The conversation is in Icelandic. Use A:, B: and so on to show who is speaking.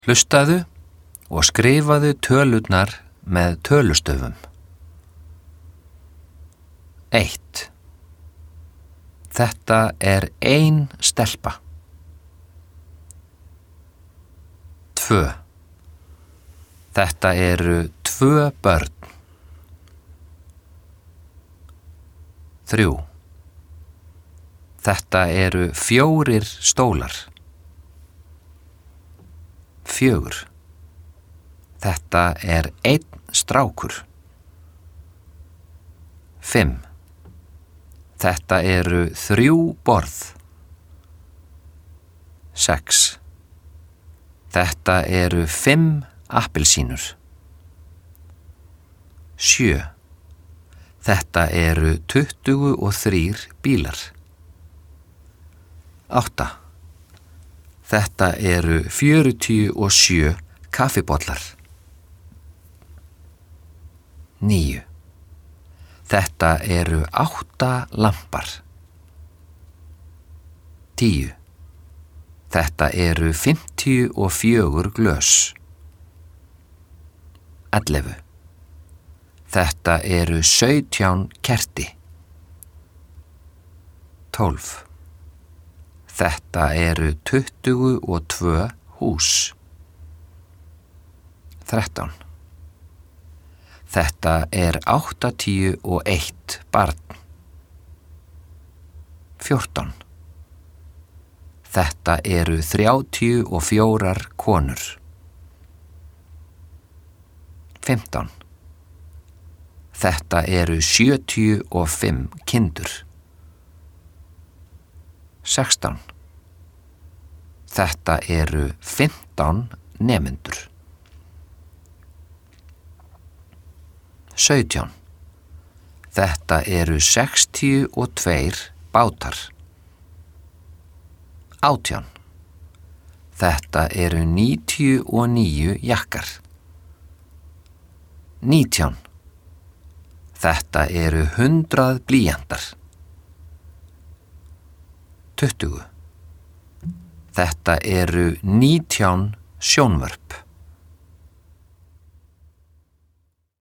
A: Hlustaðu og skrifaðu tölurnar með tölustöfum. 1. Þetta er ein stelpa. 2. Þetta eru 2 börn. 3. Þetta eru 4 stólar. 4. Þetta er 1 strákur. 5. Þetta eru 3 borð. 6. Þetta eru 5 appelsínur. 7. Þetta eru 23 bílar. 8. Þetta eru 47 kaffibollar. 9. Þetta eru 8 lampar. 10. Þetta eru 54 glös. 11. Þetta eru 17 kerti. 12. Þetta eru 22 hús. 13. Þetta er 81 barn. 14. Þetta eru 34 konur. 15. Þetta eru 75 kindur. 16. Þetta eru 15 nemendur. 17. Þetta eru 62 bátar. 18. Þetta eru 99 jakkar. 19. Þetta eru 100 blýantar. 20. Þetta eru 19 sjónvörp.